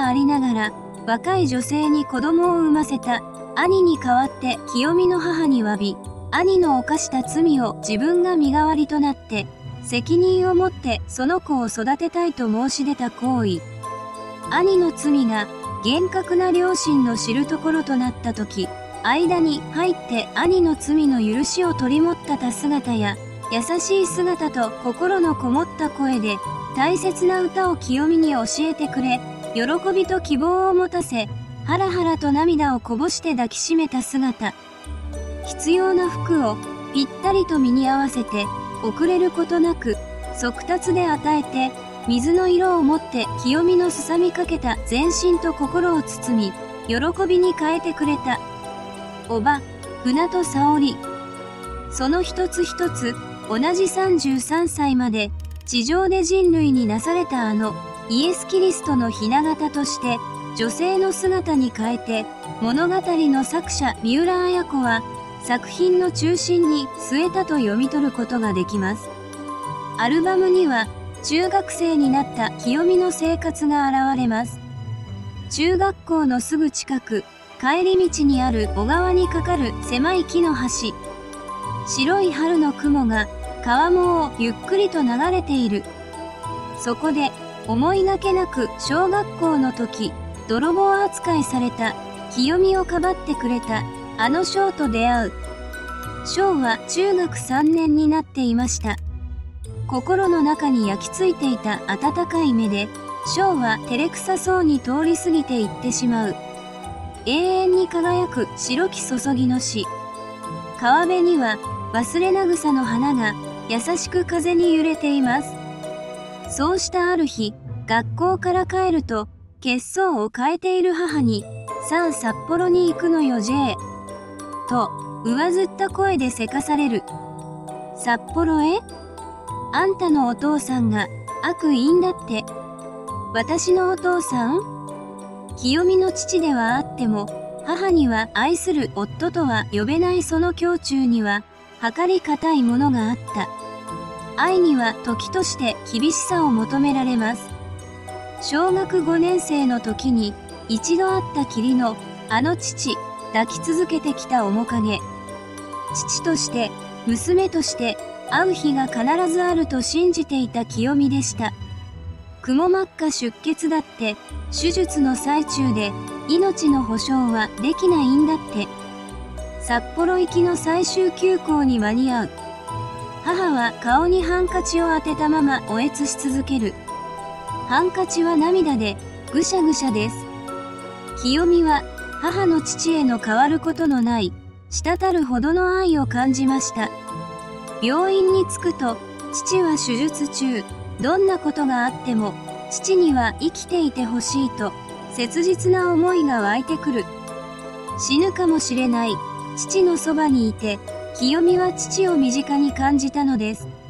がありながら、若い女性に子供を産ませた兄に代わって清美の母に詫び、兄の犯した罪を自分が身代わりとなって、責任を持ってその子を育てたいと申し出た行為。兄の罪が厳格な両親の知るところとなったとき、間に入って兄の罪の許しを取り持ったた姿や、優しい姿と心のこもった声で、大切な歌を清美に教えてくれ、喜びと希望を持たせ、ハラハラと涙をこぼして抱きしめた姿。必要な服をぴったりと身に合わせて、遅れることなく、速達で与えて、水の色を持って清美のすさみかけた全身と心を包み、喜びに変えてくれた。おば、船戸沙織。その一つ一つ、同じ33歳まで、地上で人類になされたイエス・キリストの雛形として、女性の姿に変えて、物語の作者三浦綾子は、作品の中心に据えたと読み取ることができます。アルバムには、中学生になった清美の生活が現れます。中学校のすぐ近く、帰り道にある小川に架かる狭い木の橋。白い春の雲が川面をゆっくりと流れている。そこで思いがけなく小学校の時、泥棒扱いされた清美をかばってくれた翔と出会う。翔は中学3年になっていました。心の中に焼き付いていた温かい目で、翔は照れくさそうに通り過ぎていってしまう。永遠に輝く白き注ぎの死。川辺には忘れな草の花が優しく風に揺れています。そうしたある日、学校から帰ると、血相を変えている母に、さあ札幌に行くのよ J。と、上ずった声でせかされる。札幌へ？あんたのお父さんが悪因だって。私のお父さん？清美の父ではあっても、母には愛する夫とは呼べないその胸中には、計り難いものがあった。愛には時として厳しさを求められます。小学5年生の時に、一度会ったきりの、父、抱き続けてきた面影。父として、娘として、会う日が必ずあると信じていた清美でした。くも膜下出血だって、手術の最中で、命の保証はできないんだって。札幌行きの最終急行に間に合う。母は顔にハンカチを当てたままおえつし続ける。ハンカチは涙でぐしゃぐしゃです。清美は母の父への変わることのない滴るほどの愛を感じました。病院に着くと父は手術中、どんなことがあっても父には生きていてほしいと切実な思いが湧いてくる。死ぬかもしれない父のそばにいて、清美は父を身近に感じたのです。